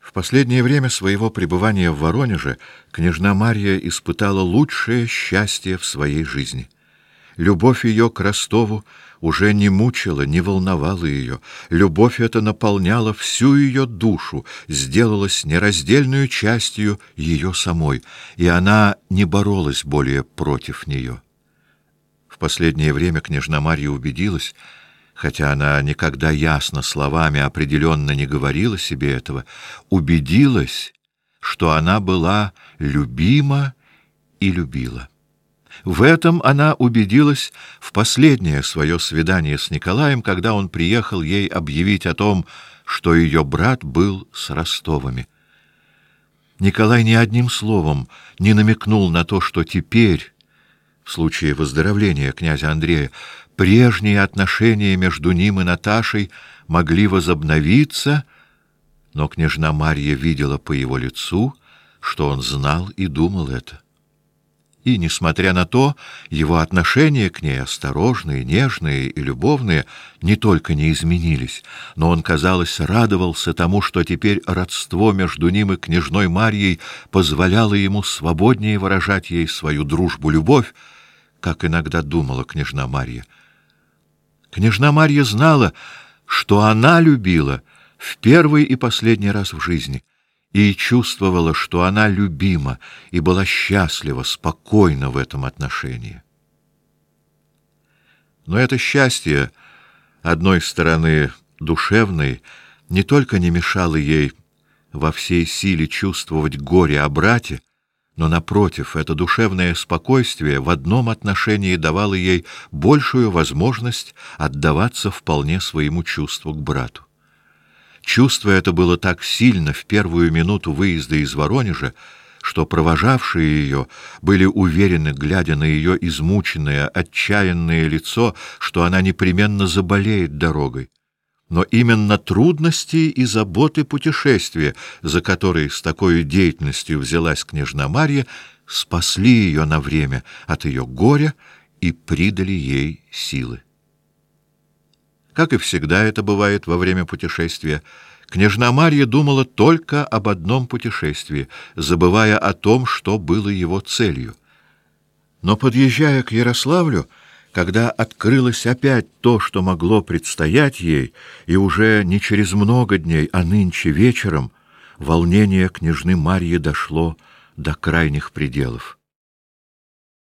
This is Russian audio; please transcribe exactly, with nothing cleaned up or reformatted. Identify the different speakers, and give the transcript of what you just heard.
Speaker 1: В последнее время своего пребывания в Воронеже княжна Марья испытала лучшее счастье в своей жизни. Любовь ее к Ростову уже не мучила, не волновала ее. Любовь эта наполняла всю ее душу, сделалась нераздельную частью ее самой, и она не боролась более против нее. В последнее время княжна Марья убедилась, хотя она никогда ясно словами определенно не говорила себе этого, убедилась, что она была любима и любила. В этом она убедилась в последнее свое свидание с Николаем, когда он приехал ей объявить о том, что ее брат был с Ростовыми. Николай ни одним словом не намекнул на то, что теперь, в случае выздоровления князя Андрея, прежние отношения между ним и Наташей могли возобновиться, но княжна Марья видела по его лицу, что он знал и думал это. И, несмотря на то, его отношения к ней, осторожные, нежные и любовные, не только не изменились, но он, казалось, радовался тому, что теперь родство между ним и княжной Марьей позволяло ему свободнее выражать ей свою дружбу-любовь, как иногда думала княжна Марья. Княжна Марья знала, что она любила в первый и последний раз в жизни, и чувствовала, что она любима и была счастлива, спокойна в этом отношении. Но это счастье, одной стороны душевной, не только не мешало ей во всей силе чувствовать горе о брате, но, напротив, это душевное спокойствие в одном отношении давало ей большую возможность отдаваться вполне своему чувству к брату. Чувство это было так сильно в первую минуту выезда из Воронежа, что провожавшие ее были уверены, глядя на ее измученное, отчаянное лицо, что она непременно заболеет дорогой. Но именно трудности и заботы путешествия, за которые с такой деятельностью взялась княжна Марья, спасли ее на время от ее горя и придали ей силы. Как и всегда это бывает во время путешествия, княжна Марья думала только об одном путешествии, забывая о том, что было его целью. Но, подъезжая к Ярославлю, когда открылось опять то, что могло предстоять ей, и уже не через много дней, а нынче вечером, волнение княжны Марьи дошло до крайних пределов.